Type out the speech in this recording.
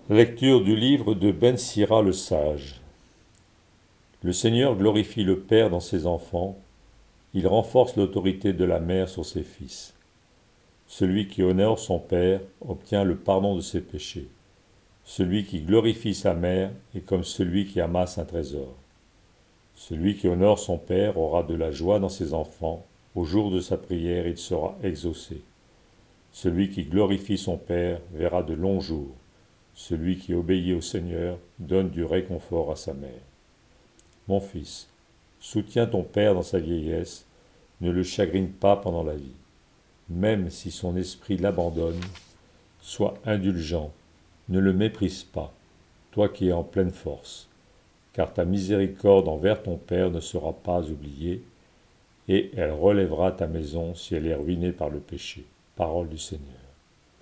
Lecture du livre de Ben Sira le sage. Le Seigneur glorifie le Père dans ses enfants, il renforce l'autorité de la mère sur ses fils. Celui qui honore son Père obtient le pardon de ses péchés. Celui qui glorifie sa mère est comme celui qui amasse un trésor. Celui qui honore son Père aura de la joie dans ses enfants, au jour de sa prière il sera exaucé. Celui qui glorifie son Père verra de longs jours. Celui qui obéit au Seigneur donne du réconfort à sa mère. Mon fils, soutiens ton père dans sa vieillesse, ne le chagrine pas pendant la vie. Même si son esprit l'abandonne, sois indulgent, ne le méprise pas, toi qui es en pleine force, car ta miséricorde envers ton père ne sera pas oubliée, et elle relèvera ta maison si elle est ruinée par le péché. Parole du Seigneur.